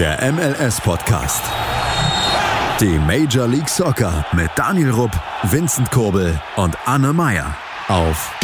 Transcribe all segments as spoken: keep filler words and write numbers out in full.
Der M L S-Podcast. Die Major League Soccer mit Daniel Rupp, Vincent Kurbel und Anne Meyer auf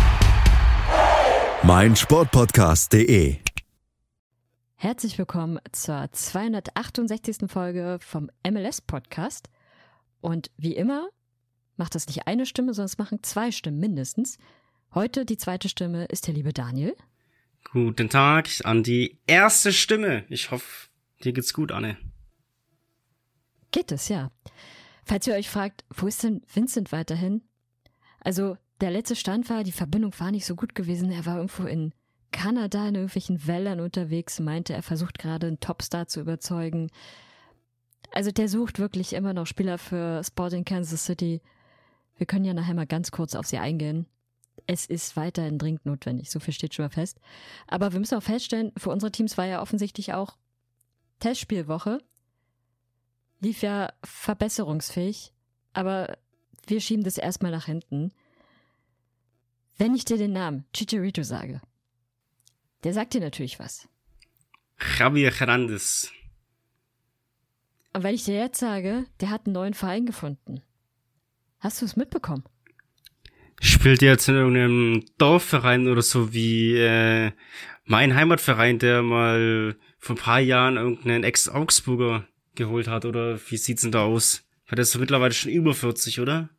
meinsportpodcast punkt de. Herzlich willkommen zur zweihundertachtundsechzigsten Folge vom M L S-Podcast. Und wie immer macht das nicht eine Stimme, sondern es machen zwei Stimmen mindestens. Heute die zweite Stimme ist der liebe Daniel. Guten Tag an die erste Stimme. Ich hoffe, dir geht's gut, Anne. Geht es, ja. Falls ihr euch fragt, wo ist denn Vincent weiterhin? Also, der letzte Stand war, die Verbindung war nicht so gut gewesen. Er war irgendwo in Kanada in irgendwelchen Wäldern unterwegs, meinte, er versucht gerade einen Topstar zu überzeugen. Also, der sucht wirklich immer noch Spieler für Sporting Kansas City. Wir können ja nachher mal ganz kurz auf sie eingehen. Es ist weiterhin dringend notwendig, so viel steht schon mal fest. Aber wir müssen auch feststellen, für unsere Teams war ja offensichtlich auch Testspielwoche. Lief ja verbesserungsfähig, aber wir schieben das erstmal nach hinten. Wenn ich dir den Namen Chicharito sage, der sagt dir natürlich was. Javier Hernandez. Und wenn ich dir jetzt sage, der hat einen neuen Verein gefunden, hast du es mitbekommen? Spielt jetzt in irgendeinem Dorfverein oder so wie äh, mein Heimatverein, der mal vor ein paar Jahren irgendeinen Ex-Augsburger geholt hat, oder wie sieht's denn da aus? Weil der ist so mittlerweile schon über vierzig, oder?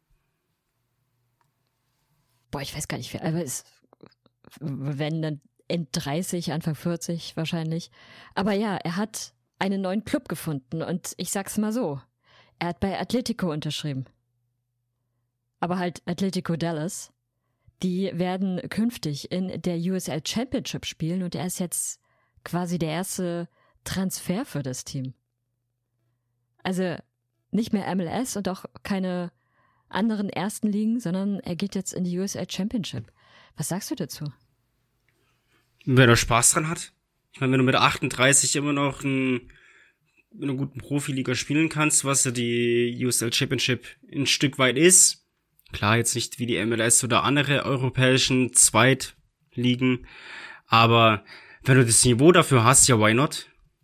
Boah, ich weiß gar nicht, aber es wenn dann End dreißig, Anfang vierzig wahrscheinlich. Aber ja, er hat einen neuen Club gefunden und ich sag's mal so, er hat bei Atletico unterschrieben. Aber halt Atletico Dallas. Die werden künftig in der U S L Championship spielen und er ist jetzt quasi der erste Transfer für das Team. Also nicht mehr M L S und auch keine anderen ersten Ligen, sondern er geht jetzt in die U S L Championship. Was sagst du dazu? Wenn er Spaß dran hat. Ich meine, wenn du mit achtunddreißig immer noch ein, in einer guten Profiliga spielen kannst, was ja die U S L Championship ein Stück weit ist. Klar, jetzt nicht wie die M L S oder andere europäischen Zweitligen, aber wenn du das Niveau dafür hast, ja, why not?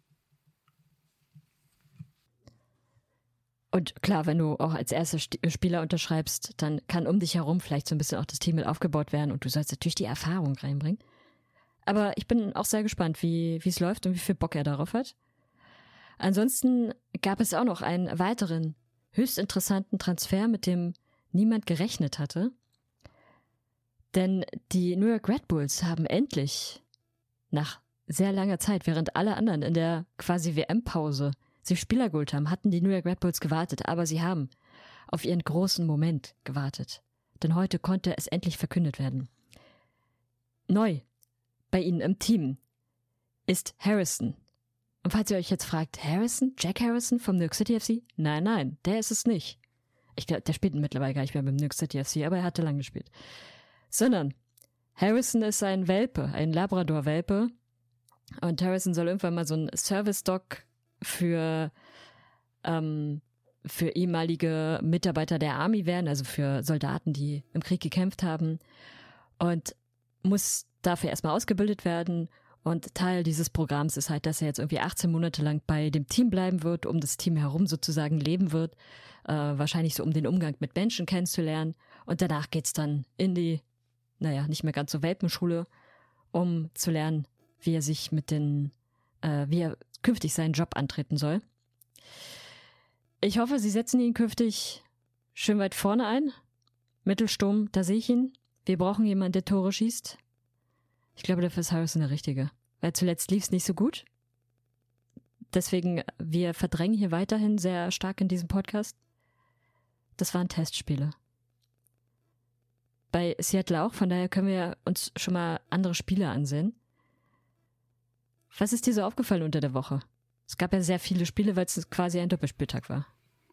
Und klar, wenn du auch als erster Spieler unterschreibst, dann kann um dich herum vielleicht so ein bisschen auch das Team mit aufgebaut werden und du sollst natürlich die Erfahrung reinbringen. Aber ich bin auch sehr gespannt, wie wie es läuft und wie viel Bock er darauf hat. Ansonsten gab es auch noch einen weiteren höchst interessanten Transfer, mit dem niemand gerechnet hatte. Denn die New York Red Bulls haben endlich nach sehr langer Zeit, während alle anderen in der quasi W M-Pause sich Spieler geholt haben, hatten die New York Red Bulls gewartet, aber sie haben auf ihren großen Moment gewartet. Denn heute konnte es endlich verkündet werden. Neu bei ihnen im Team ist Harrison. Und falls ihr euch jetzt fragt, Harrison? Jack Harrison vom New York City F C? Nein, nein, der ist es nicht. Ich glaube, der spielt mittlerweile gar nicht mehr beim New York City F C, aber er hatte lange gespielt. Sondern Harrison ist ein Welpe, ein Labrador-Welpe. Und Harrison soll irgendwann mal so ein Service-Dog für, ähm, für ehemalige Mitarbeiter der Army werden, also für Soldaten, die im Krieg gekämpft haben. Und muss dafür erstmal ausgebildet werden. Und Teil dieses Programms ist halt, dass er jetzt irgendwie achtzehn Monate lang bei dem Team bleiben wird, um das Team herum sozusagen leben wird. Äh, wahrscheinlich so, um den Umgang mit Menschen kennenzulernen. Und danach geht's dann in die, naja, nicht mehr ganz so Welpenschule, um zu lernen, wie er sich mit den, äh, wie er künftig seinen Job antreten soll. Ich hoffe, sie setzen ihn künftig schön weit vorne ein. Mittelsturm, da sehe ich ihn. Wir brauchen jemanden, der Tore schießt. Ich glaube, dafür ist Harrison der Richtige. Weil zuletzt lief es nicht so gut. Deswegen, wir verdrängen hier weiterhin sehr stark in diesem Podcast. Das waren Testspiele. Bei Seattle auch, von daher können wir uns schon mal andere Spiele ansehen. Was ist dir so aufgefallen unter der Woche? Es gab ja sehr viele Spiele, weil es quasi ein Doppelspieltag war.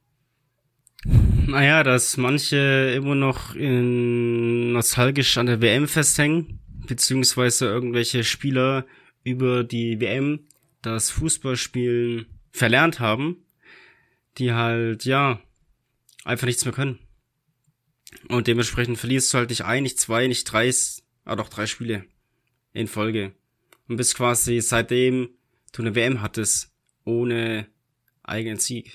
Naja, dass manche immer noch in nostalgisch an der W M festhängen, beziehungsweise irgendwelche Spieler über die W M das Fußballspielen verlernt haben, die halt, ja, einfach nichts mehr können. Und dementsprechend verlierst du halt nicht ein, nicht zwei, nicht drei, aber doch drei Spiele in Folge. Und bist quasi seitdem du eine W M hattest, ohne eigenen Sieg.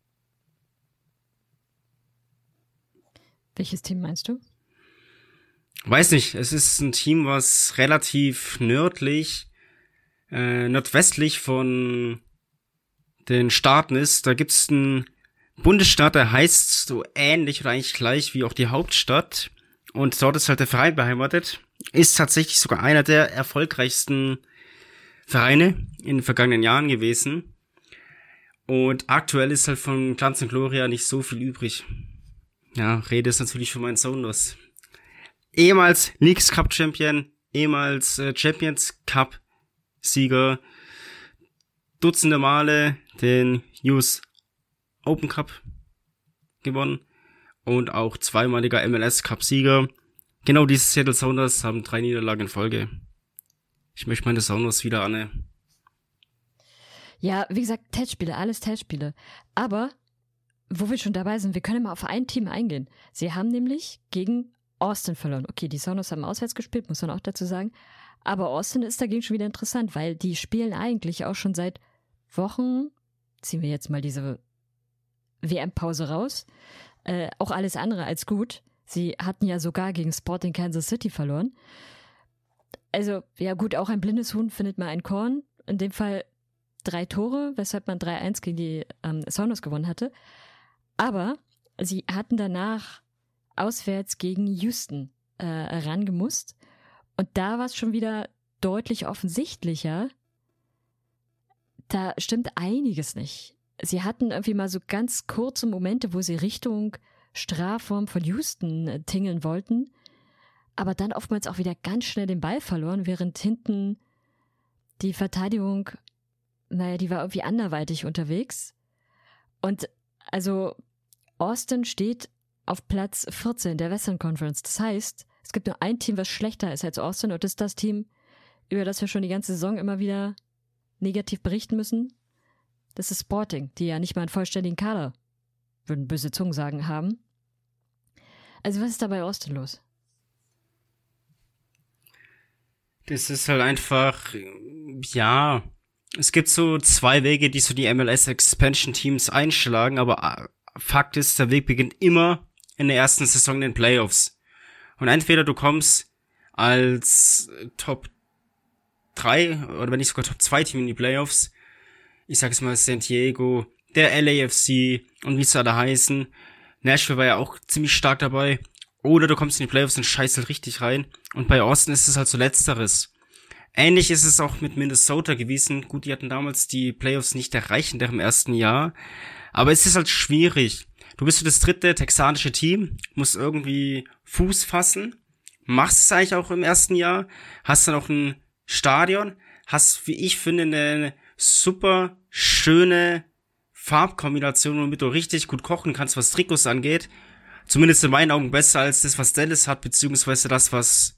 Welches Team meinst du? Weiß nicht, es ist ein Team, was relativ nördlich, äh, nordwestlich von den Staaten ist. Da gibt's einen Bundesstaat, der heißt so ähnlich oder eigentlich gleich wie auch die Hauptstadt. Und dort ist halt der Verein beheimatet. Ist tatsächlich sogar einer der erfolgreichsten Vereine in den vergangenen Jahren gewesen. Und aktuell ist halt von Glanz und Gloria nicht so viel übrig. Ja, Rede ist natürlich von meinen Sounders. Ehemals Leagues Cup Champion, ehemals äh, Champions Cup Sieger, Dutzende Male den U S Open Cup gewonnen und auch zweimaliger M L S Cup Sieger. Genau diese Seattle Sounders haben drei Niederlagen in Folge. Ich möchte meine Sounders wieder Anne. Ja, wie gesagt, Testspiele, alles Testspiele. Aber, wo wir schon dabei sind, wir können mal auf ein Team eingehen. Sie haben nämlich gegen Austin verloren. Okay, die Sounders haben auswärts gespielt, muss man auch dazu sagen. Aber Austin ist dagegen schon wieder interessant, weil die spielen eigentlich auch schon seit Wochen, ziehen wir jetzt mal diese W M-Pause raus, äh, auch alles andere als gut. Sie hatten ja sogar gegen Sporting Kansas City verloren. Also, ja gut, auch ein blindes Huhn findet mal ein Korn. In dem Fall drei Tore, weshalb man drei eins gegen die ähm, Sounders gewonnen hatte. Aber sie hatten danach auswärts gegen Houston äh, rangemusst. Und da war es schon wieder deutlich offensichtlicher. Da stimmt einiges nicht. Sie hatten irgendwie mal so ganz kurze Momente, wo sie Richtung Strafraum von Houston äh, tingeln wollten. Aber dann oftmals auch wieder ganz schnell den Ball verloren, während hinten die Verteidigung, naja, die war irgendwie anderweitig unterwegs. Und also Austin steht auf Platz vierzehn der Western Conference. Das heißt, es gibt nur ein Team, was schlechter ist als Austin, und das ist das Team, über das wir schon die ganze Saison immer wieder negativ berichten müssen. Das ist Sporting, die ja nicht mal einen vollständigen Kader, würden böse Zungen sagen, haben. Also was ist da bei Austin los? Das ist halt einfach, ja, es gibt so zwei Wege, die so die M L S Expansion Teams einschlagen, aber Fakt ist, der Weg beginnt immer in der ersten Saison in den Playoffs. Und entweder du kommst als Top drei oder wenn nicht sogar Top zwei Team in die Playoffs, ich sag es mal San Diego, der L A F C und wie es alle heißen, Nashville war ja auch ziemlich stark dabei, oder du kommst in die Playoffs und scheißt halt richtig rein. Und bei Austin ist es halt so Letzteres. Ähnlich ist es auch mit Minnesota gewesen. Gut, die hatten damals die Playoffs nicht erreicht in deren ersten Jahr. Aber es ist halt schwierig. Du bist so das dritte texanische Team, musst irgendwie Fuß fassen, machst es eigentlich auch im ersten Jahr, hast dann auch ein Stadion, hast, wie ich finde, eine super schöne Farbkombination, womit du richtig gut kochen kannst, was Trikots angeht. Zumindest in meinen Augen besser als das, was Dallas hat, beziehungsweise das, was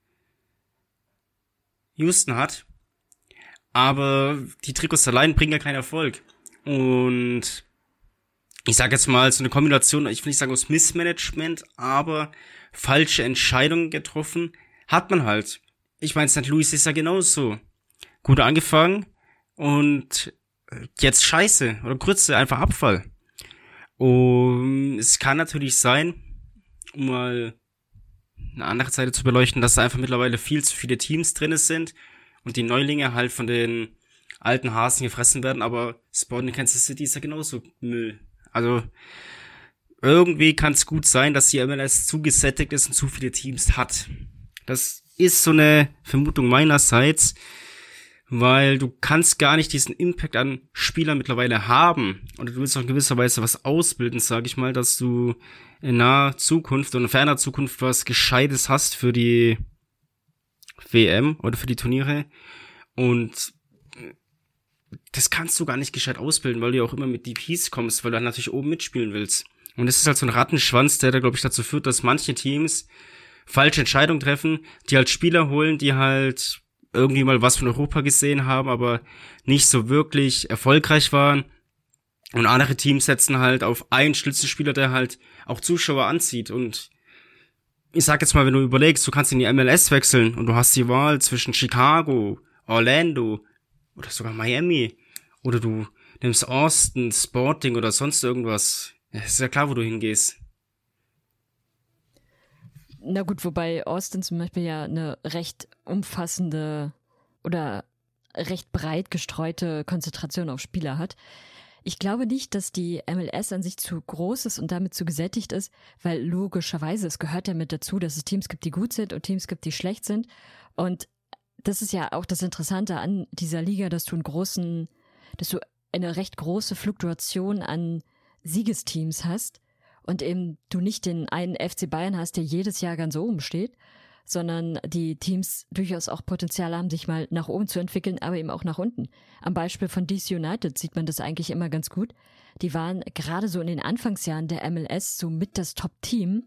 Houston hat. Aber die Trikots allein bringen ja keinen Erfolg. Und ich sage jetzt mal, so eine Kombination, ich will nicht sagen aus Missmanagement, aber falsche Entscheidungen getroffen, hat man halt. Ich meine, Sankt Louis ist ja genauso. Gut angefangen und jetzt Scheiße oder Grütze, einfach Abfall. Und es kann natürlich sein, um mal eine andere Seite zu beleuchten, dass da einfach mittlerweile viel zu viele Teams drin sind und die Neulinge halt von den alten Hasen gefressen werden, aber Sporting Kansas City ist ja genauso Müll. Also irgendwie kann es gut sein, dass die M L S zu gesättigt ist und zu viele Teams hat. Das ist so eine Vermutung meinerseits, weil du kannst gar nicht diesen Impact an Spielern mittlerweile haben. Oder du willst auch in gewisser Weise was ausbilden, sage ich mal, dass du in naher Zukunft und in ferner Zukunft was Gescheites hast für die W M oder für die Turniere. Und das kannst du gar nicht gescheit ausbilden, weil du ja auch immer mit D Ps kommst, weil du dann natürlich oben mitspielen willst. Und das ist halt so ein Rattenschwanz, der da, glaube ich, dazu führt, dass manche Teams falsche Entscheidungen treffen, die halt Spieler holen, die halt irgendwie mal was von Europa gesehen haben, aber nicht so wirklich erfolgreich waren. Und andere Teams setzen halt auf einen Schlüsselspieler, der halt auch Zuschauer anzieht. Und ich sag jetzt mal, wenn du überlegst, du kannst in die M L S wechseln und du hast die Wahl zwischen Chicago, Orlando oder sogar Miami Oder du nimmst Austin, Sporting oder sonst irgendwas. Ja, ist ja klar, wo du hingehst. Na gut, wobei Austin zum Beispiel ja eine recht umfassende oder recht breit gestreute Konzentration auf Spieler hat. Ich glaube nicht, dass die M L S an sich zu groß ist und damit zu gesättigt ist, weil logischerweise, es gehört ja mit dazu, dass es Teams gibt, die gut sind und Teams gibt, die schlecht sind. Und das ist ja auch das Interessante an dieser Liga, dass du einen großen, dass du eine recht große Fluktuation an Siegesteams hast und eben du nicht den einen F C Bayern hast, der jedes Jahr ganz oben steht, sondern die Teams durchaus auch Potenzial haben, sich mal nach oben zu entwickeln, aber eben auch nach unten. Am Beispiel von D C United sieht man das eigentlich immer ganz gut. Die waren gerade so in den Anfangsjahren der M L S so mit das Top-Team.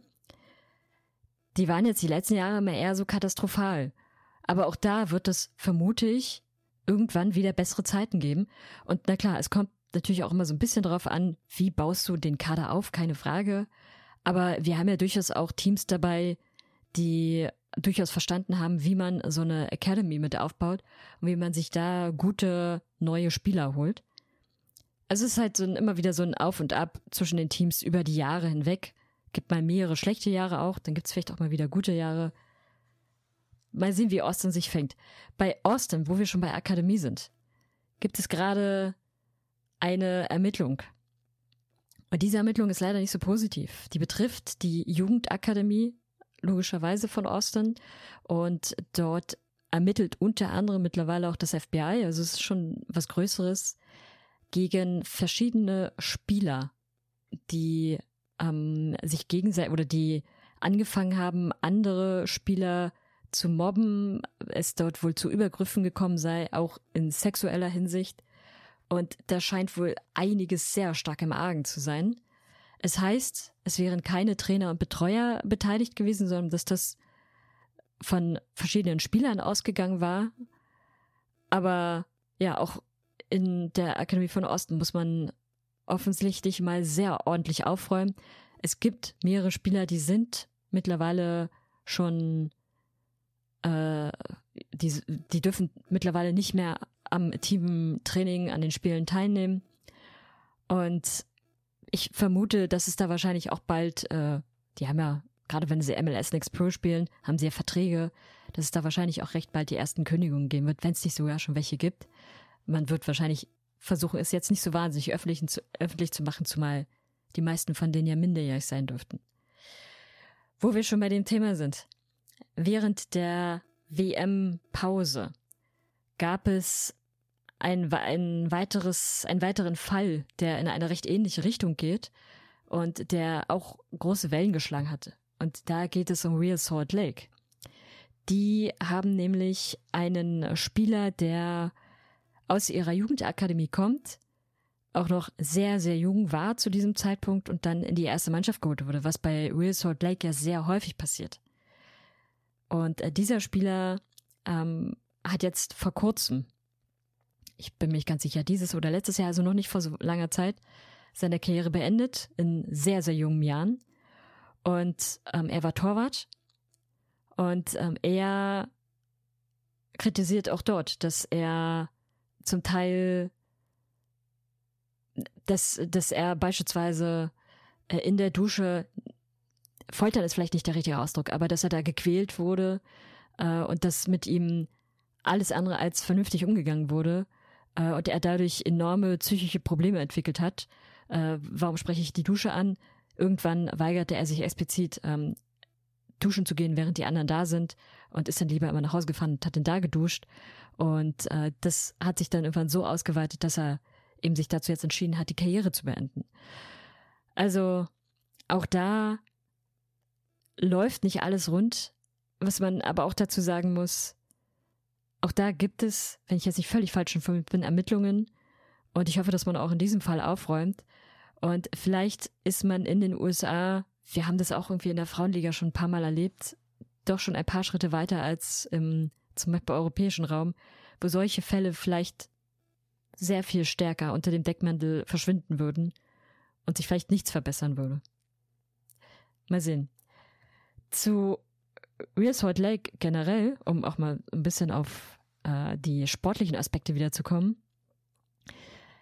Die waren jetzt die letzten Jahre immer eher so katastrophal. Aber auch da wird es, vermute ich, irgendwann wieder bessere Zeiten geben. Und na klar, es kommt natürlich auch immer so ein bisschen drauf an, wie baust du den Kader auf, keine Frage. Aber wir haben ja durchaus auch Teams dabei, die durchaus verstanden haben, wie man so eine Academy mit aufbaut und wie man sich da gute neue Spieler holt. Also es ist halt so ein, immer wieder so ein Auf und Ab zwischen den Teams über die Jahre hinweg. Gibt mal mehrere schlechte Jahre auch, dann gibt es vielleicht auch mal wieder gute Jahre. Mal sehen, wie Austin sich fängt. Bei Austin, wo wir schon bei Akademie sind, gibt es gerade eine Ermittlung. Und diese Ermittlung ist leider nicht so positiv. Die betrifft die Jugendakademie, logischerweise von Austin. Und dort ermittelt unter anderem mittlerweile auch das F B I, also es ist schon was Größeres, gegen verschiedene Spieler, die ähm, sich gegenseitig oder die angefangen haben, andere Spieler zu mobben, es dort wohl zu Übergriffen gekommen sei, auch in sexueller Hinsicht. Und da scheint wohl einiges sehr stark im Argen zu sein. Es heißt, es wären keine Trainer und Betreuer beteiligt gewesen, sondern dass das von verschiedenen Spielern ausgegangen war. Aber ja, auch in der Akademie von Austin muss man offensichtlich mal sehr ordentlich aufräumen. Es gibt mehrere Spieler, die sind mittlerweile schon äh, die, die dürfen mittlerweile nicht mehr am Teamtraining, an den Spielen teilnehmen. Und ich vermute, dass es da wahrscheinlich auch bald, äh, die haben ja, gerade wenn sie M L S Next Pro spielen, haben sie ja Verträge, dass es da wahrscheinlich auch recht bald die ersten Kündigungen geben wird, wenn es nicht sogar schon welche gibt. Man wird wahrscheinlich versuchen, es jetzt nicht so wahnsinnig öffentlich zu, öffentlich zu machen, zumal die meisten von denen ja minderjährig sein dürften. Wo wir schon bei dem Thema sind. Während der W M-Pause gab es ein, ein weiteres, einen weiteren Fall, der in eine recht ähnliche Richtung geht und der auch große Wellen geschlagen hatte. Und da geht es um Real Salt Lake. Die haben nämlich einen Spieler, der aus ihrer Jugendakademie kommt, auch noch sehr, sehr jung war zu diesem Zeitpunkt und dann in die erste Mannschaft geholt wurde, was bei Real Salt Lake ja sehr häufig passiert. Und äh, dieser Spieler ähm, hat jetzt vor kurzem, ich bin mir nicht ganz sicher, dieses oder letztes Jahr, also noch nicht vor so langer Zeit, seine Karriere beendet, in sehr, sehr jungen Jahren. Und ähm, er war Torwart und ähm, er kritisiert auch dort, dass er zum Teil, dass, dass er beispielsweise äh, in der Dusche, Foltern ist vielleicht nicht der richtige Ausdruck, aber dass er da gequält wurde äh, und dass mit ihm alles andere als vernünftig umgegangen wurde äh, und er dadurch enorme psychische Probleme entwickelt hat. Äh, warum spreche ich die Dusche an? Irgendwann weigerte er sich explizit, ähm, duschen zu gehen, während die anderen da sind und ist dann lieber immer nach Hause gefahren und hat dann da geduscht. Und äh, das hat sich dann irgendwann so ausgeweitet, dass er eben sich dazu jetzt entschieden hat, die Karriere zu beenden. Also auch da läuft nicht alles rund, was man aber auch dazu sagen muss, auch da gibt es, wenn ich jetzt nicht völlig falsch informiert bin, Ermittlungen und ich hoffe, dass man auch in diesem Fall aufräumt und vielleicht ist man in den U S A, wir haben das auch irgendwie in der Frauenliga schon ein paar Mal erlebt, doch schon ein paar Schritte weiter als im zum Beispiel europäischen Raum, wo solche Fälle vielleicht sehr viel stärker unter dem Deckmantel verschwinden würden und sich vielleicht nichts verbessern würde. Mal sehen. Zu Real Salt Lake generell, um auch mal ein bisschen auf äh, die sportlichen Aspekte wiederzukommen.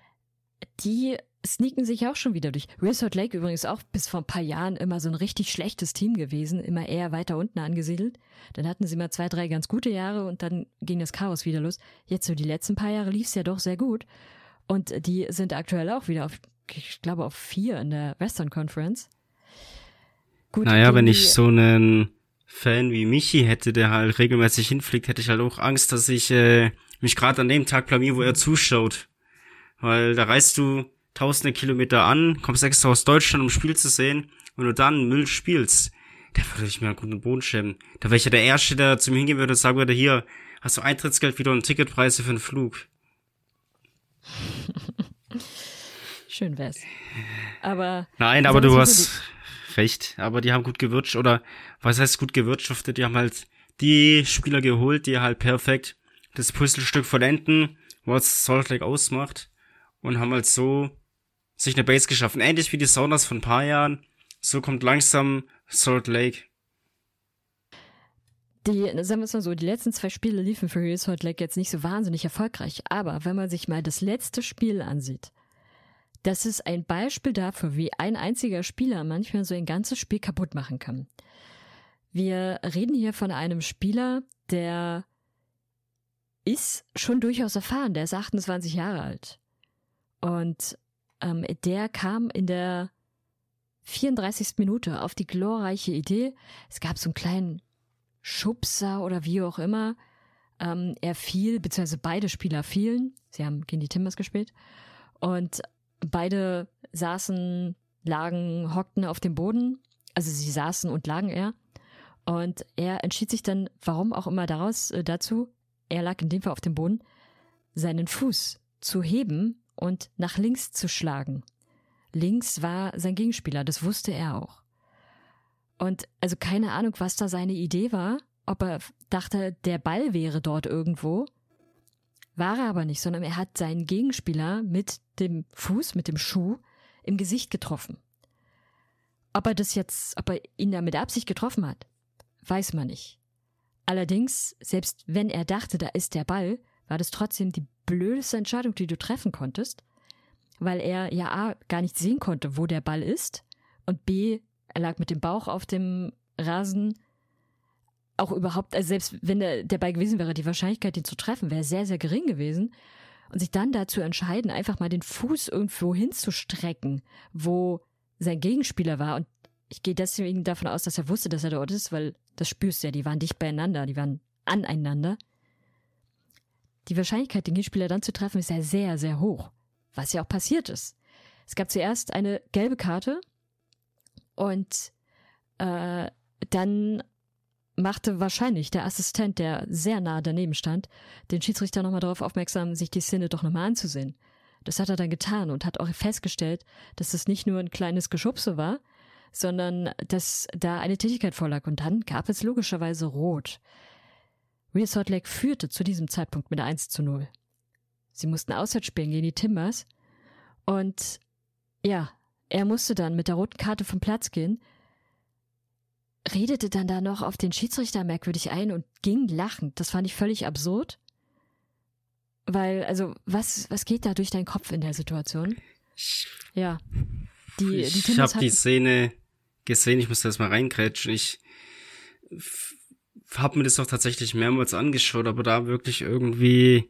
die sneaken sich auch schon wieder durch. Real Salt Lake übrigens auch bis vor ein paar Jahren immer so ein richtig schlechtes Team gewesen, immer eher weiter unten angesiedelt. Dann hatten sie mal zwei, drei ganz gute Jahre und dann ging das Chaos wieder los. Jetzt so die letzten paar Jahre lief es ja doch sehr gut. Und die sind aktuell auch wieder auf, ich glaube, auf vier in der Western Conference. Gut, naja, wenn ich so einen Fan wie Michi hätte, der halt regelmäßig hinfliegt, hätte ich halt auch Angst, dass ich äh, mich gerade an dem Tag blamier, wo er zuschaut. Weil da reist du tausende Kilometer an, kommst extra aus Deutschland, um Spiel zu sehen, und du dann Müll spielst, da würde ich mir einen guten Boden schämen. Da wäre ich ja der Erste, der zu mir hingehen würde und sagen würde, hier, hast du Eintrittsgeld wieder und Ticketpreise für einen Flug. Schön wär's. Aber Nein, aber du hast recht, aber die haben gut gewirtschaftet, oder was heißt gut gewirtschaftet, die haben halt die Spieler geholt, die halt perfekt das Puzzlestück vollenden, was Salt Lake ausmacht, und haben halt so sich eine Base geschaffen. Ähnlich wie die Sounders von ein paar Jahren. So kommt langsam Salt Lake. Die, sagen wir es mal so, die letzten zwei Spiele liefen für Real Salt Lake jetzt nicht so wahnsinnig erfolgreich. Aber wenn man sich mal das letzte Spiel ansieht, das ist ein Beispiel dafür, wie ein einziger Spieler manchmal so ein ganzes Spiel kaputt machen kann. Wir reden hier von einem Spieler, der ist schon durchaus erfahren. Der ist achtundzwanzig Jahre alt. Und ähm, der kam in der vierunddreißigsten Minute auf die glorreiche Idee. Es gab so einen kleinen Schubser oder wie auch immer. Ähm, er fiel, beziehungsweise beide Spieler fielen. Sie haben gegen die Timbers gespielt. Und beide saßen, lagen, hockten auf dem Boden. Also sie saßen und lagen eher. Und er entschied sich dann, warum auch immer daraus äh, dazu, er lag in dem Fall auf dem Boden, seinen Fuß zu heben und nach links zu schlagen. Links war sein Gegenspieler, das wusste er auch. Und also keine Ahnung, was da seine Idee war, ob er dachte, der Ball wäre dort irgendwo. War er aber nicht, sondern er hat seinen Gegenspieler mit dem Fuß, mit dem Schuh im Gesicht getroffen. Ob er das jetzt, ob er ihn da mit Absicht getroffen hat, weiß man nicht. Allerdings, selbst wenn er dachte, da ist der Ball, war das trotzdem die blödeste Entscheidung, die du treffen konntest, weil er ja A, gar nicht sehen konnte, wo der Ball ist, und B, er lag mit dem Bauch auf dem Rasen. Auch überhaupt, also selbst wenn der, der Ball gewesen wäre, die Wahrscheinlichkeit, den zu treffen, wäre sehr, sehr gering gewesen. Und sich dann dazu entscheiden, einfach mal den Fuß irgendwo hinzustrecken, wo sein Gegenspieler war. Und ich gehe deswegen davon aus, dass er wusste, dass er dort ist, weil das spürst du ja, die waren dicht beieinander, die waren aneinander. Die Wahrscheinlichkeit, den Gegenspieler dann zu treffen, ist ja sehr, sehr hoch. Was ja auch passiert ist. Es gab zuerst eine gelbe Karte und äh, dann machte wahrscheinlich der Assistent, der sehr nah daneben stand, den Schiedsrichter nochmal darauf aufmerksam, sich die Szene doch nochmal anzusehen. Das hat er dann getan und hat auch festgestellt, dass es nicht nur ein kleines Geschubse war, sondern dass da eine Tätigkeit vorlag. Und dann gab es logischerweise Rot. Real Salt Lake führte zu diesem Zeitpunkt mit eins zu null. Sie mussten auswärts spielen gegen die Timbers. Und ja, er musste dann mit der roten Karte vom Platz gehen, redete dann da noch auf den Schiedsrichter merkwürdig ein und ging lachend. Das fand ich völlig absurd. Weil, also, was, was geht da durch deinen Kopf in der Situation? Ja. Die, ich die ich habe die Szene gesehen, ich musste das mal reingrätschen. Ich habe mir das auch tatsächlich mehrmals angeschaut, aber da wirklich irgendwie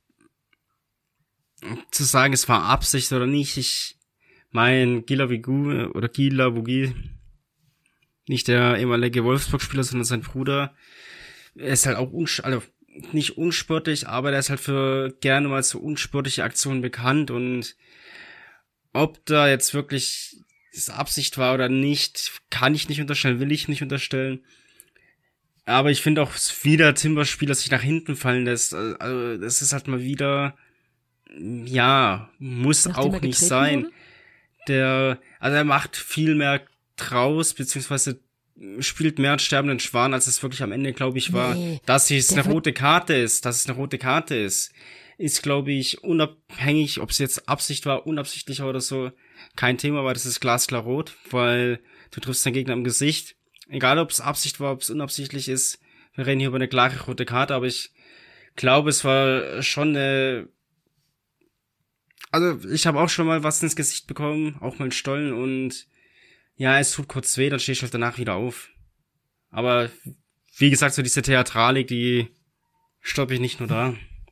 zu sagen, es war Absicht oder nicht, ich mein Gila Vigu oder Gila Vugi, nicht der ehemalige Wolfsburg-Spieler, sondern sein Bruder, er ist halt auch unsch- also nicht unsportlich, aber der ist halt für gerne mal so unsportliche Aktionen bekannt, und ob da jetzt wirklich das Absicht war oder nicht, kann ich nicht unterstellen, will ich nicht unterstellen. Aber ich finde auch, wie der Timbers-Spieler sich nach hinten fallen lässt, also das ist halt mal wieder, ja, muss Nachdem auch nicht sein. Wurde? Der, also er macht viel mehr draus, beziehungsweise spielt mehr an sterbenden Schwan, als es wirklich am Ende, glaube ich, war. Nee, dass es eine rote Karte ist, dass es eine rote Karte ist, ist, glaube ich, unabhängig, ob es jetzt Absicht war, unabsichtlicher oder so, kein Thema, weil das ist glasklar rot, weil du triffst deinen Gegner im Gesicht. Egal, ob es Absicht war, ob es unabsichtlich ist, wir reden hier über eine klare rote Karte, aber ich glaube, es war schon eine, also ich habe auch schon mal was ins Gesicht bekommen, auch mal einen Stollen und ja, es tut kurz weh, dann stehe ich halt danach wieder auf. Aber wie gesagt, so diese Theatralik, die stoppe ich nicht nur da.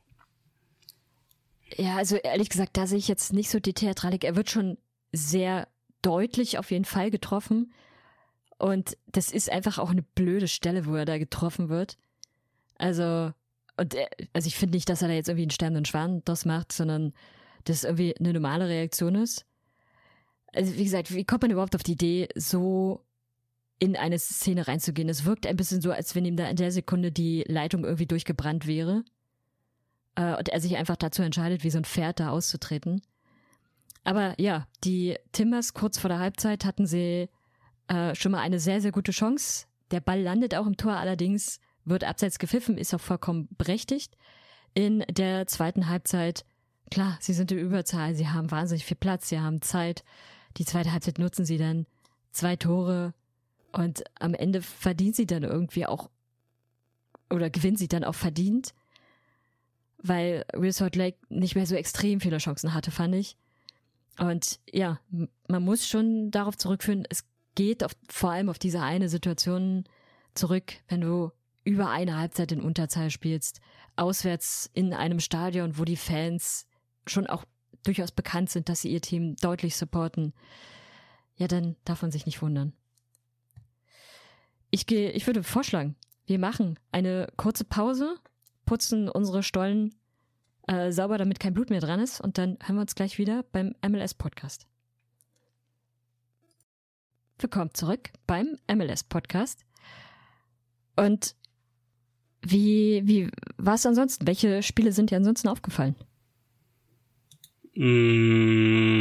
Ja, also ehrlich gesagt, da sehe ich jetzt nicht so die Theatralik. Er wird schon sehr deutlich auf jeden Fall getroffen. Und das ist einfach auch eine blöde Stelle, wo er da getroffen wird. Also, und er, also ich finde nicht, dass er da jetzt irgendwie einen sterbenden Schwan draus macht, sondern das irgendwie eine normale Reaktion ist. Also wie gesagt, wie kommt man überhaupt auf die Idee, so in eine Szene reinzugehen? Es wirkt ein bisschen so, als wenn ihm da in der Sekunde die Leitung irgendwie durchgebrannt wäre. Und er sich einfach dazu entscheidet, wie so ein Pferd da auszutreten. Aber ja, die Timbers kurz vor der Halbzeit hatten sie äh, schon mal eine sehr, sehr gute Chance. Der Ball landet auch im Tor, allerdings wird abseits gepfiffen, ist auch vollkommen berechtigt. In der zweiten Halbzeit, klar, sie sind in Überzahl, sie haben wahnsinnig viel Platz, sie haben Zeit. Die zweite Halbzeit nutzen sie dann, zwei Tore und am Ende verdient sie dann irgendwie auch, oder gewinnt sie dann auch verdient, weil Real Salt Lake nicht mehr so extrem viele Chancen hatte, fand ich. Und ja, man muss schon darauf zurückführen, es geht auf, vor allem auf diese eine Situation zurück, wenn du über eine Halbzeit in Unterzahl spielst, auswärts in einem Stadion, wo die Fans schon auch durchaus bekannt sind, dass sie ihr Team deutlich supporten. Ja, dann darf man sich nicht wundern. Ich gehe, ich würde vorschlagen, wir machen eine kurze Pause, putzen unsere Stollen äh, sauber, damit kein Blut mehr dran ist und dann hören wir uns gleich wieder beim M L S-Podcast. Willkommen zurück beim M L S-Podcast. Und wie, wie war es ansonsten? Welche Spiele sind dir ansonsten aufgefallen? Mm,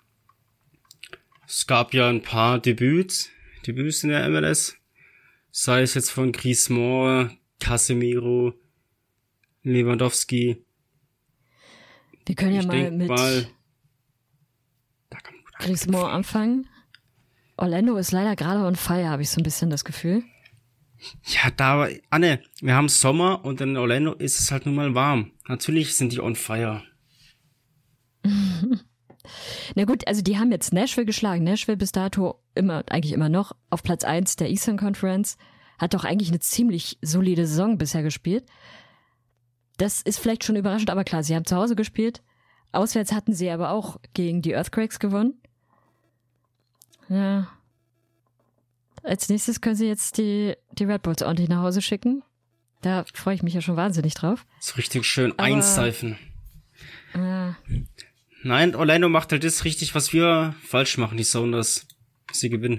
es gab ja ein paar Debüts, Debüts in der M L S. Sei es jetzt von Chris Moore, Casemiro, Lewandowski. Wir können ja ich mal mit mal, Chris Moore anfangen. Orlando ist leider gerade on fire, habe ich so ein bisschen das Gefühl. Ja, da, Anne, wir haben Sommer und in Orlando ist es halt nun mal warm. Natürlich sind die on fire. Na gut, also die haben jetzt Nashville geschlagen. Nashville bis dato immer, eigentlich immer noch auf Platz eins der Eastern Conference. Hat doch eigentlich eine ziemlich solide Saison bisher gespielt. Das ist vielleicht schon überraschend, aber klar, sie haben zu Hause gespielt. Auswärts hatten sie aber auch gegen die Earthquakes gewonnen. Ja. Als nächstes können sie jetzt die, die Red Bulls ordentlich nach Hause schicken. Da freue ich mich ja schon wahnsinnig drauf. So richtig schön aber, einseifen. Äh, Nein, Orlando macht halt das richtig, was wir falsch machen, die Sounders. Sie gewinnen.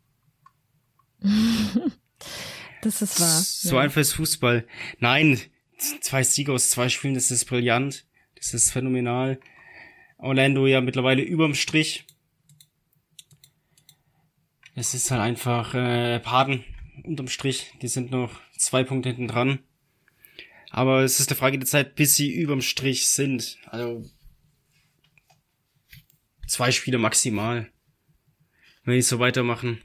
Das ist wahr. So ja. einfach ist Fußball. Nein, zwei Siege aus zwei Spielen, das ist brillant. Das ist phänomenal. Orlando ja mittlerweile überm Strich. Es ist halt einfach äh, Paden unterm Strich. Die sind noch zwei Punkte hinten dran. Aber es ist eine Frage der Zeit, bis sie überm Strich sind. Also zwei Spiele maximal. Wenn die so weitermachen.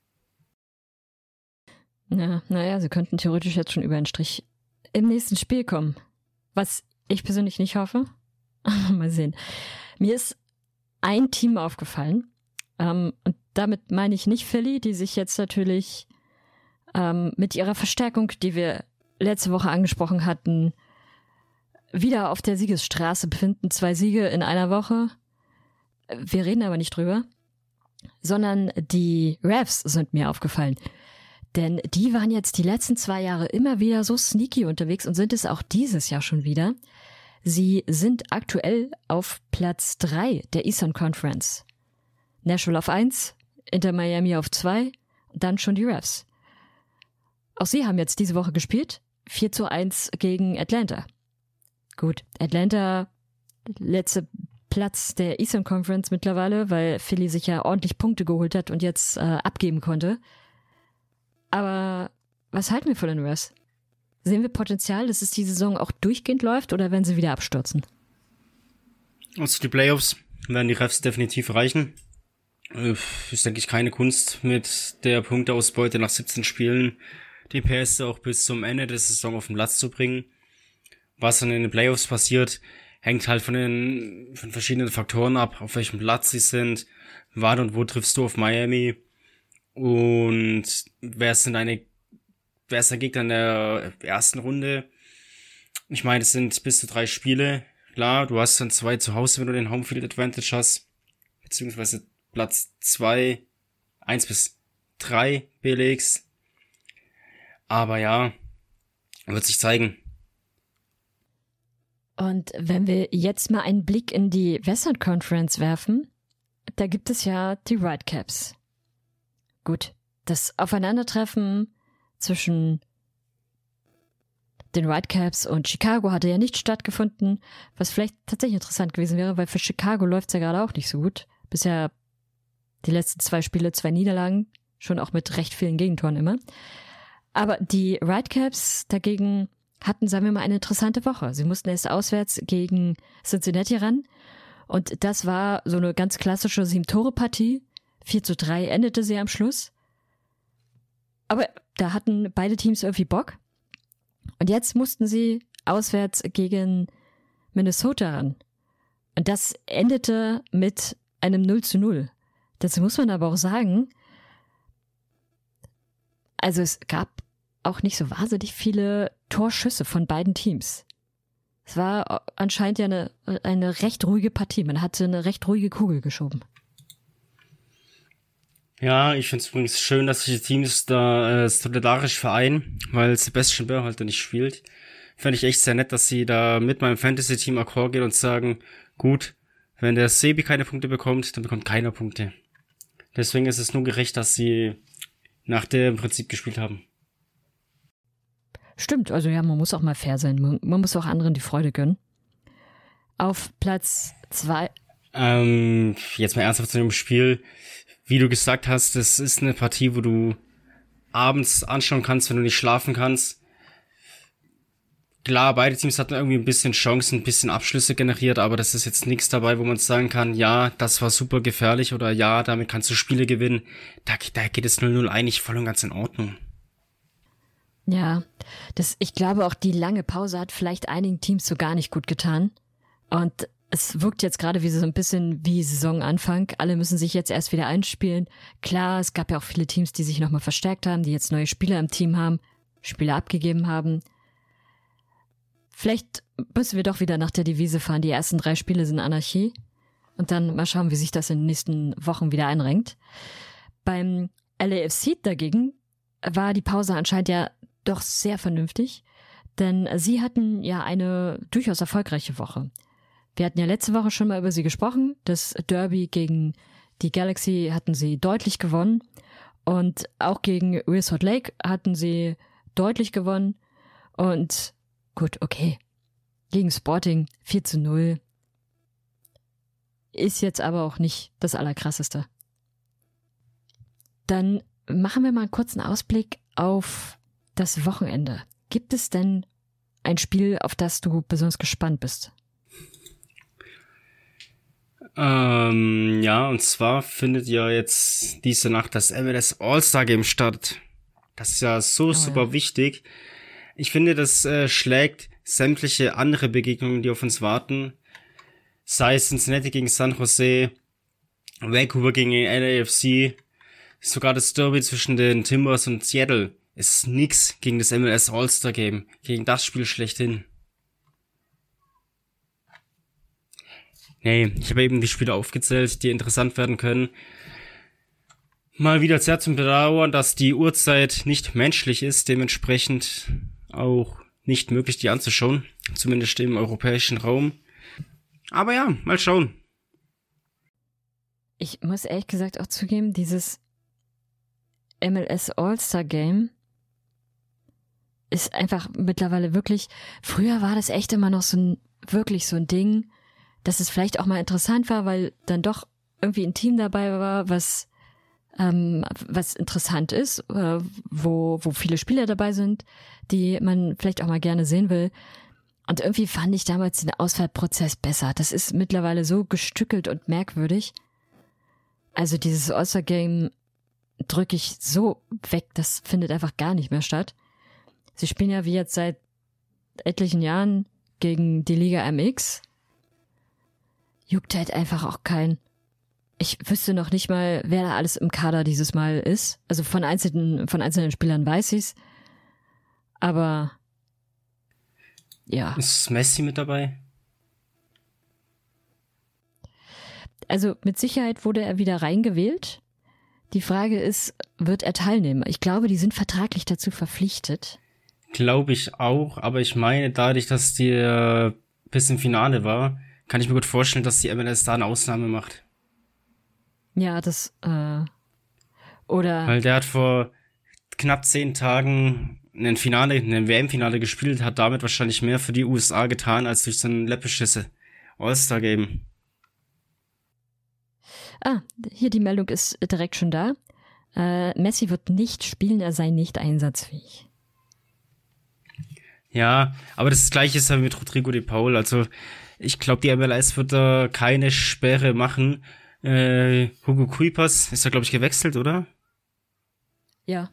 Ja, naja, sie könnten theoretisch jetzt schon über den Strich im nächsten Spiel kommen. Was ich persönlich nicht hoffe. Mal sehen. Mir ist ein Team aufgefallen. Ähm, und damit meine ich nicht Philly, die sich jetzt natürlich ähm, mit ihrer Verstärkung, die wir letzte Woche angesprochen hatten, wieder auf der Siegesstraße befinden. Zwei Siege in einer Woche. Wir reden aber nicht drüber. Sondern die Ravs sind mir aufgefallen. Denn die waren jetzt die letzten zwei Jahre immer wieder so sneaky unterwegs und sind es auch dieses Jahr schon wieder. Sie sind aktuell auf Platz drei der Eastern Conference. Nashville auf eins, Inter Miami auf zwei, dann schon die Ravs. Auch sie haben jetzt diese Woche gespielt, vier zu eins gegen Atlanta. Gut, Atlanta, letzter Platz der Eastern Conference mittlerweile, weil Philly sich ja ordentlich Punkte geholt hat und jetzt äh, abgeben konnte. Aber was halten wir von den Ravs? Sehen wir Potenzial, dass es die Saison auch durchgehend läuft oder werden sie wieder abstürzen? Also die Playoffs werden die Ravs definitiv reichen. Ist, denke ich, keine Kunst mit der Punkteausbeute nach siebzehn Spielen, die Pässe auch bis zum Ende der Saison auf den Platz zu bringen. Was dann in den Playoffs passiert, hängt halt von den von verschiedenen Faktoren ab, auf welchem Platz sie sind, wann und wo triffst du auf Miami und wer sind deine, wer ist der Gegner in der ersten Runde. Ich meine, es sind bis zu drei Spiele. Klar, du hast dann zwei zu Hause, wenn du den Homefield Advantage hast, beziehungsweise Platz zwei, eins bis drei belegst. Aber ja, wird sich zeigen. Und wenn wir jetzt mal einen Blick in die Western Conference werfen, da gibt es ja die Whitecaps. Gut, das Aufeinandertreffen zwischen den Whitecaps und Chicago hatte ja nicht stattgefunden, was vielleicht tatsächlich interessant gewesen wäre, weil für Chicago läuft es ja gerade auch nicht so gut. Bisher die letzten zwei Spiele, zwei Niederlagen, schon auch mit recht vielen Gegentoren immer. Aber die Whitecaps dagegen hatten, sagen wir mal, eine interessante Woche. Sie mussten erst auswärts gegen Cincinnati ran und das war so eine ganz klassische Sieben-Tore-Partie. vier zu drei endete sie am Schluss. Aber da hatten beide Teams irgendwie Bock. Und jetzt mussten sie auswärts gegen Minnesota ran. Und das endete mit einem null zu null. Dazu muss man aber auch sagen, also es gab auch nicht so wahnsinnig viele Torschüsse von beiden Teams. Es war anscheinend ja eine, eine recht ruhige Partie. Man hatte eine recht ruhige Kugel geschoben. Ja, ich finde es übrigens schön, dass sich die Teams da äh, solidarisch vereinen, weil Sebastian Berhalter nicht spielt. Fände ich echt sehr nett, dass sie da mit meinem Fantasy-Team Akkord gehen und sagen, gut, wenn der Sebi keine Punkte bekommt, dann bekommt keiner Punkte. Deswegen ist es nur gerecht, dass sie nach dem Prinzip gespielt haben. Stimmt, also ja, man muss auch mal fair sein. Man, man muss auch anderen die Freude gönnen. Auf Platz zwei. Ähm, jetzt mal ernsthaft zu dem Spiel. Wie du gesagt hast, das ist eine Partie, wo du abends anschauen kannst, wenn du nicht schlafen kannst. Klar, beide Teams hatten irgendwie ein bisschen Chancen, ein bisschen Abschlüsse generiert, aber das ist jetzt nichts dabei, wo man sagen kann, ja, das war super gefährlich oder ja, damit kannst du Spiele gewinnen. Da, da geht es null null eigentlich voll und ganz in Ordnung. Ja, das, ich glaube auch, die lange Pause hat vielleicht einigen Teams so gar nicht gut getan. Und es wirkt jetzt gerade wie so ein bisschen wie Saisonanfang. Alle müssen sich jetzt erst wieder einspielen. Klar, es gab ja auch viele Teams, die sich nochmal verstärkt haben, die jetzt neue Spieler im Team haben, Spieler abgegeben haben. Vielleicht müssen wir doch wieder nach der Devise fahren, die ersten drei Spiele sind Anarchie. Und dann mal schauen, wie sich das in den nächsten Wochen wieder einrenkt. Beim L A F C dagegen war die Pause anscheinend ja doch sehr vernünftig, denn sie hatten ja eine durchaus erfolgreiche Woche. Wir hatten ja letzte Woche schon mal über sie gesprochen. Das Derby gegen die Galaxy hatten sie deutlich gewonnen und auch gegen Real Salt Lake hatten sie deutlich gewonnen und gut, okay, gegen Sporting vier zu null ist jetzt aber auch nicht das Allerkrasseste. Dann machen wir mal einen kurzen Ausblick auf das Wochenende. Gibt es denn ein Spiel, auf das du besonders gespannt bist? Ähm, ja, und zwar findet ja jetzt diese Nacht das M L S All-Star Game statt. Das ist ja so oh, super ja. wichtig. Ich finde, das äh, schlägt sämtliche andere Begegnungen, die auf uns warten. Sei es Cincinnati gegen San Jose, Vancouver gegen L A F C, sogar das Derby zwischen den Timbers und Seattle. Ist nix gegen das M L S All-Star Game, gegen das Spiel schlechthin. Nee, ich habe eben die Spiele aufgezählt, die interessant werden können. Mal wieder sehr zum Bedauern, dass die Uhrzeit nicht menschlich ist, dementsprechend auch nicht möglich, die anzuschauen. Zumindest im europäischen Raum. Aber ja, mal schauen. Ich muss ehrlich gesagt auch zugeben, dieses M L S All-Star Game ist einfach mittlerweile wirklich, früher war das echt immer noch so ein, wirklich so ein Ding, dass es vielleicht auch mal interessant war, weil dann doch irgendwie ein Team dabei war, was ähm, was interessant ist, äh, wo wo viele Spieler dabei sind, die man vielleicht auch mal gerne sehen will. Und irgendwie fand ich damals den Auswahlprozess besser. Das ist mittlerweile so gestückelt und merkwürdig. Also dieses All-Star-Game drücke ich so weg, das findet einfach gar nicht mehr statt. Sie spielen ja wie jetzt seit etlichen Jahren gegen die Liga M X. juckt halt einfach auch keinen. Ich wüsste noch nicht mal, wer da alles im Kader dieses Mal ist. Also von einzelnen, von einzelnen Spielern weiß ich's. Aber ja. Ist Messi mit dabei? Also mit Sicherheit wurde er wieder reingewählt. Die Frage ist, wird er teilnehmen? Ich glaube, die sind vertraglich dazu verpflichtet. Glaube ich auch, aber ich meine, dadurch, dass die äh, bis im Finale war, kann ich mir gut vorstellen, dass die M L S da eine Ausnahme macht. Ja, das, äh, oder... Weil der hat vor knapp zehn Tagen ein Finale, ein W M-Finale gespielt, hat damit wahrscheinlich mehr für die U S A getan, als durch so ein läppisches All-Star-Game. Ah, hier die Meldung ist direkt schon da. Äh, Messi wird nicht spielen, er sei nicht einsatzfähig. Ja, aber das Gleiche ist ja mit Rodrigo de Paul. Also ich glaube, die M L S wird da keine Sperre machen. Äh, Hugo Kuipers ist da, glaube ich, gewechselt, oder? Ja.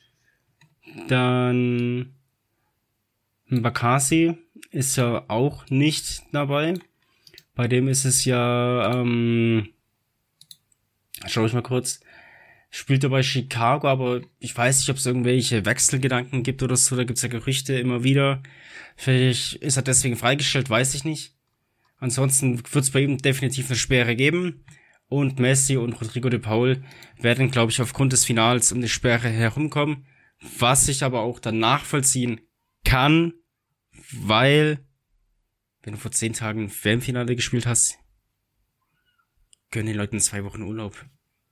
Dann Bakasi ist ja auch nicht dabei. Bei dem ist es ja, ähm, schau ich mal kurz, spielt er bei Chicago, aber ich weiß nicht, ob es irgendwelche Wechselgedanken gibt oder so, da gibt's ja Gerüchte immer wieder. Vielleicht ist er deswegen freigestellt, weiß ich nicht. Ansonsten wird es bei ihm definitiv eine Sperre geben. Und Messi und Rodrigo de Paul werden, glaube ich, aufgrund des Finals um die Sperre herumkommen. Was ich aber auch dann nachvollziehen kann, weil, wenn du vor zehn Tagen ein W M-Finale gespielt hast, gönnen den Leuten zwei Wochen Urlaub.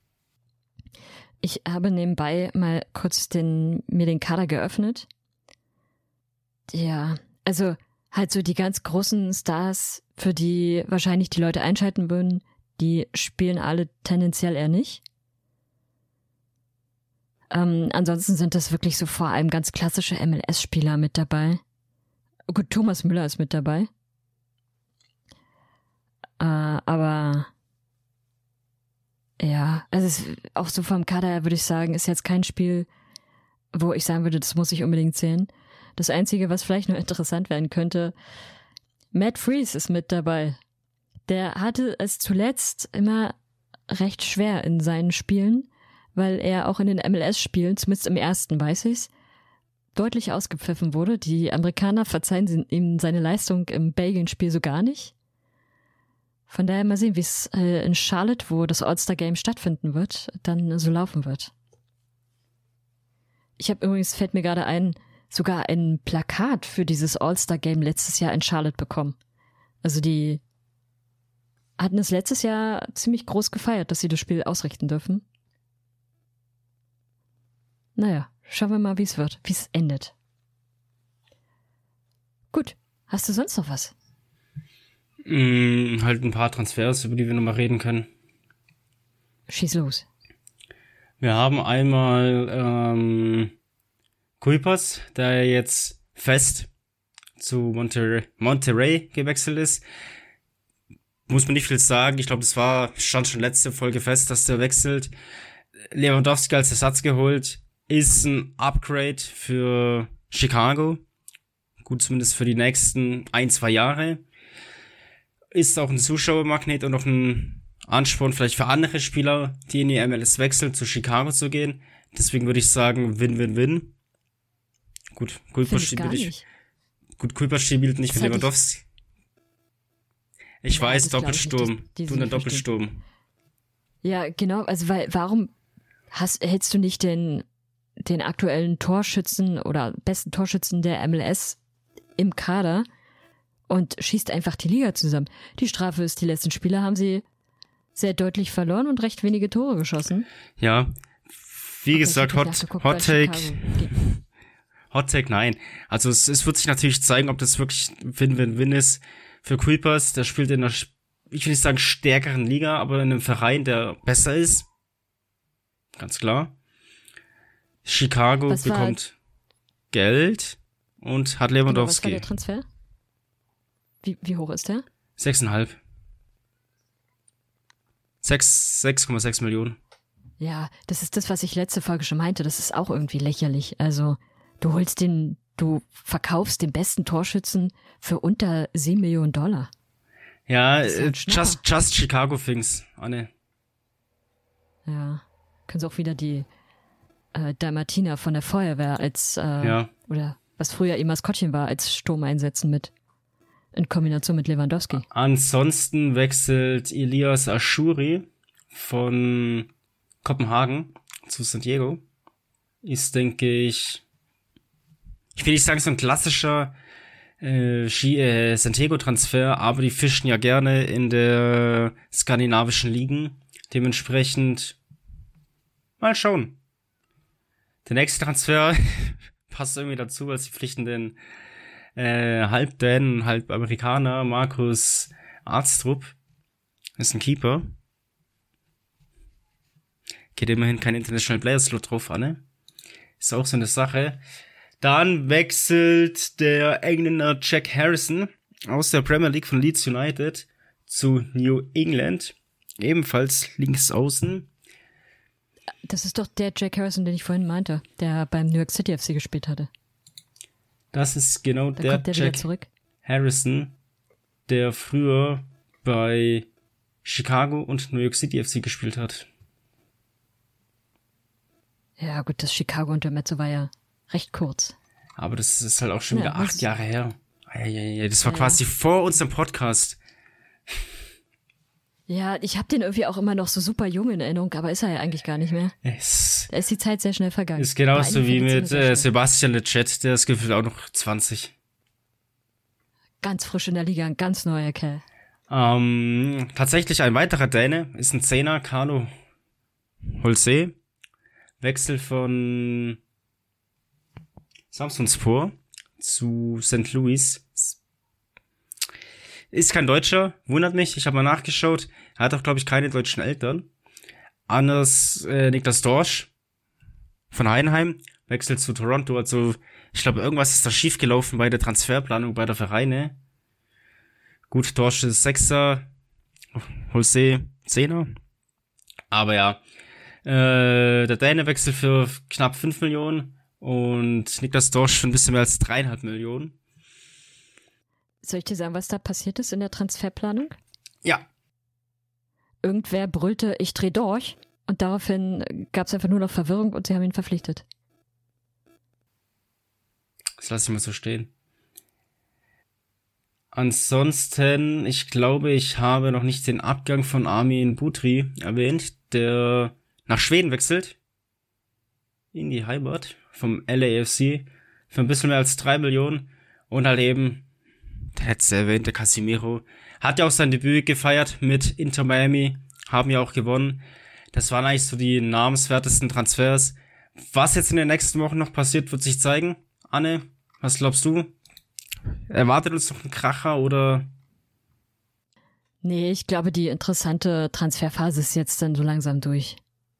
Ich habe nebenbei mal kurz den, mir den Kader geöffnet. Ja, also halt so die ganz großen Stars, für die wahrscheinlich die Leute einschalten würden, die spielen alle tendenziell eher nicht. Ähm, ansonsten sind das wirklich so vor allem ganz klassische M L S-Spieler mit dabei. Gut, Thomas Müller ist mit dabei. Äh, aber ja, also es ist auch so vom Kader her würde ich sagen, ist jetzt kein Spiel, wo ich sagen würde, das muss ich unbedingt sehen. Das Einzige, was vielleicht noch interessant werden könnte, Matt Freese ist mit dabei. Der hatte es zuletzt immer recht schwer in seinen Spielen, weil er auch in den M L S-Spielen, zumindest im ersten weiß ich's, deutlich ausgepfiffen wurde. Die Amerikaner verzeihen ihm seine Leistung im Belgien-Spiel so gar nicht. Von daher mal sehen, wie es äh, in Charlotte, wo das All-Star-Game stattfinden wird, dann so laufen wird. Ich habe übrigens, fällt mir gerade ein, sogar ein Plakat für dieses All-Star-Game letztes Jahr in Charlotte bekommen. Also die hatten es letztes Jahr ziemlich groß gefeiert, dass sie das Spiel ausrichten dürfen. Naja, schauen wir mal, wie es wird, wie es endet. Gut, hast du sonst noch was? Mm, halt ein paar Transfers, über die wir nochmal reden können. Schieß los. Wir haben einmal ähm, Kuipers, der jetzt fest zu Monterrey, Monterrey gewechselt ist. Muss man nicht viel sagen. Ich glaube, das war, stand schon letzte Folge fest, dass der wechselt. Lewandowski als Ersatz geholt. Ist ein Upgrade für Chicago. Gut, zumindest für die nächsten ein, zwei Jahre. Ist auch ein Zuschauermagnet und auch ein Ansporn vielleicht für andere Spieler, die in die M L S wechseln, zu Chicago zu gehen. Deswegen würde ich sagen, Win-Win-Win. Gut, Kuipers spielt nicht. Gut, Kuipers spielt nicht mit Lewandowski. Ich ja, weiß, Doppelsturm. Du einen Doppelsturm. Ja, genau. Also, weil, warum hast, hältst du nicht den, den aktuellen Torschützen oder besten Torschützen der M L S im Kader und schießt einfach die Liga zusammen? Die Strafe ist, die letzten Spiele haben sie sehr deutlich verloren und recht wenige Tore geschossen. Ja, wie okay, gesagt, Hot, gedacht, Hot Take. Hot Take, nein. Also es, es wird sich natürlich zeigen, ob das wirklich Win-Win-Win ist. Für Kuipers, der spielt in einer, ich will nicht sagen stärkeren Liga, aber in einem Verein, der besser ist. Ganz klar. Chicago was bekommt war, Geld und hat Lewandowski. Was war der Transfer? Wie, wie hoch ist der? Sechseinhalb. Sechs, sechs Komma sechs Millionen. Ja, das ist das, was ich letzte Folge schon meinte. Das ist auch irgendwie lächerlich. Also, du holst den, du verkaufst den besten Torschützen für unter sieben Millionen Dollar. Ja, Das ist halt äh, just, just Chicago Things, Anne. Ja. Können sie auch wieder die äh, Dalmatiner von der Feuerwehr als, äh, Ja. oder was früher ihr Maskottchen war, als Sturm einsetzen mit, in Kombination mit Lewandowski. Ansonsten wechselt Elias Achouri von Kopenhagen zu San Diego. Ist, denke ich, ich will nicht sagen, so ein klassischer äh, Ski- äh, San Diego-Transfer, aber die fischen ja gerne in der skandinavischen Ligen. Dementsprechend mal schauen. Der nächste Transfer passt irgendwie dazu, weil sie pflichten den äh, halb Dänen, halb Amerikaner Markus Arztrup. Ist ein Keeper. Geht immerhin kein International Player Slot drauf, Anne. Ist auch so eine Sache. Dann wechselt der Engländer Jack Harrison aus der Premier League von Leeds United zu New England. Ebenfalls links außen. Das ist doch der Jack Harrison, den ich vorhin meinte, der beim New York City F C gespielt hatte. Das ist genau Da der kommt der wieder Jack zurück. Harrison, der früher bei Chicago und New York City F C gespielt hat. Ja gut, das Chicago und der Mezzo war ja recht kurz. Aber das ist halt auch schon Ja, wieder das- acht Jahre her. Eieiei, das war Ja, quasi vor unserem Podcast. Ja, ich habe den irgendwie auch immer noch so super jung in Erinnerung, aber ist er ja eigentlich gar nicht mehr. Es Da ist die Zeit sehr schnell vergangen. ist genauso Bei wie einigen mit vergeht's immer sehr äh, schnell. Sebastian Lletget, der ist gefühlt auch noch zwanzig. Ganz frisch in der Liga, ein ganz neuer Kerl. Ähm, tatsächlich ein weiterer Däne ist ein Zehner, Carlo Holse. Wechsel von Samsunspor zu Sankt Louis. Ist kein Deutscher, wundert mich. Ich habe mal nachgeschaut. Er hat auch, glaube ich, keine deutschen Eltern. Anders äh, Niklas Dorsch von Heidenheim wechselt zu Toronto. Also ich glaube, irgendwas ist da schiefgelaufen bei der Transferplanung bei der Vereine. Gut, Dorsch ist Sechser, Holse Zehner. Aber ja, äh, der Däne wechselt für knapp fünf Millionen und Niklas Dorsch für ein bisschen mehr als dreieinhalb Millionen. Soll ich dir sagen, was da passiert ist in der Transferplanung? Ja. Irgendwer brüllte, ich dreh durch. Und daraufhin gab es einfach nur noch Verwirrung und sie haben ihn verpflichtet. Das lasse ich mal so stehen. Ansonsten, ich glaube, ich habe noch nicht den Abgang von Armin Butri erwähnt, der nach Schweden wechselt. In die Heimat vom L A F C für ein bisschen mehr als drei Millionen. Und halt eben, der hätte erwähnt, der Casimiro. Hat ja auch sein Debüt gefeiert mit Inter Miami. Haben ja auch gewonnen. Das waren eigentlich so die namenswertesten Transfers. Was jetzt in den nächsten Wochen noch passiert, wird sich zeigen. Anne, was glaubst du? Erwartet uns noch ein Kracher oder? Nee, ich glaube, die interessante Transferphase ist jetzt dann so langsam durch.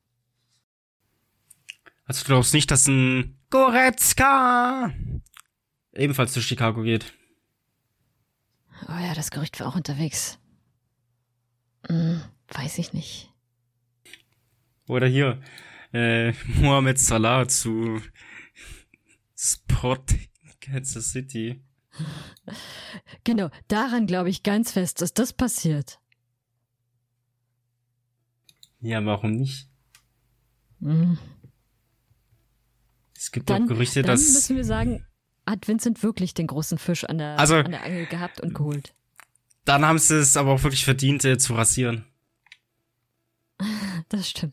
Also du glaubst nicht, dass ein Goretzka ebenfalls zu Chicago geht? Oh ja, das Gerücht war auch unterwegs. Hm, weiß ich nicht. Oder hier, äh, Mohamed Salah zu Sporting Kansas City. Genau, daran glaube ich ganz fest, dass das passiert. Ja, warum nicht? Hm. Es gibt Dann, auch Gerüchte, dann dass... müssen wir sagen, hat Vincent wirklich den großen Fisch an der, Also- an der Angel gehabt und geholt. Dann haben sie es aber auch wirklich verdient, äh, zu rasieren. Das stimmt.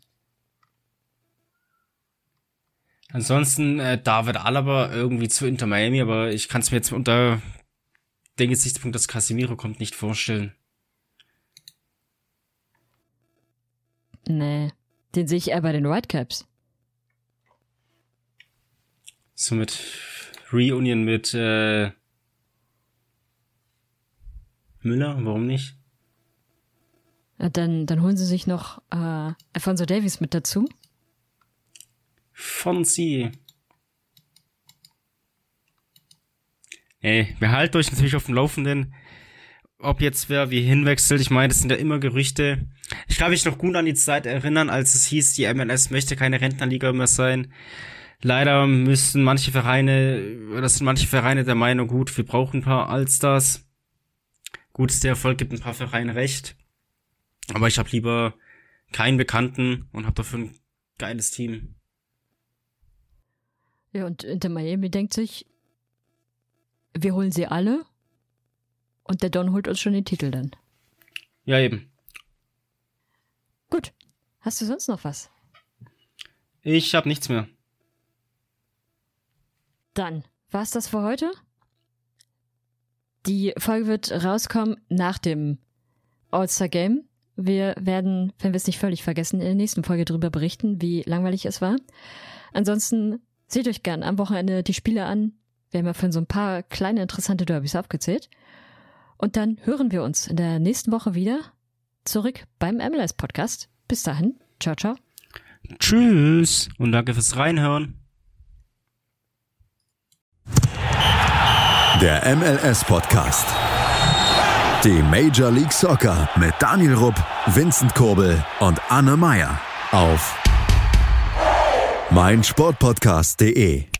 Ansonsten äh, David Alaba irgendwie zu Inter Miami, aber ich kann es mir jetzt unter dem Gesichtspunkt, dass Casemiro kommt, nicht vorstellen. Nee, den sehe ich eher bei den Whitecaps. So mit Reunion mit äh, Müller, warum nicht? Ja, dann, dann holen sie sich noch äh, Alphonso Davies mit dazu. Fonzie. Ey, wir halten euch natürlich auf dem Laufenden, ob jetzt wer wie hinwechselt. Ich meine, das sind ja immer Gerüchte. Ich kann mich noch gut an die Zeit erinnern, als es hieß, die M L S möchte keine Rentnerliga mehr sein. Leider müssen manche Vereine, oder sind manche Vereine der Meinung, gut, wir brauchen ein paar Allstars. Gut, der Erfolg gibt ein paar Vereine recht, aber ich habe lieber keinen Bekannten und habe dafür ein geiles Team. Ja, und Inter Miami denkt sich, wir holen sie alle und der Don holt uns schon den Titel dann. Ja, eben. Gut. Hast du sonst noch was? Ich habe nichts mehr. Dann war's das für heute. Die Folge wird rauskommen nach dem All-Star-Game. Wir werden, wenn wir es nicht völlig vergessen, in der nächsten Folge darüber berichten, wie langweilig es war. Ansonsten seht euch gern am Wochenende die Spiele an. Wir haben ja für so ein paar kleine interessante Derbys aufgezählt. Und dann hören wir uns in der nächsten Woche wieder zurück beim M L S-Podcast. Bis dahin, ciao, ciao. Tschüss und danke fürs Reinhören. Der M L S-Podcast. Die Major League Soccer mit Daniel Rupp, Vincent Kurbel und Anne Meyer auf meinsportpodcast punkt de.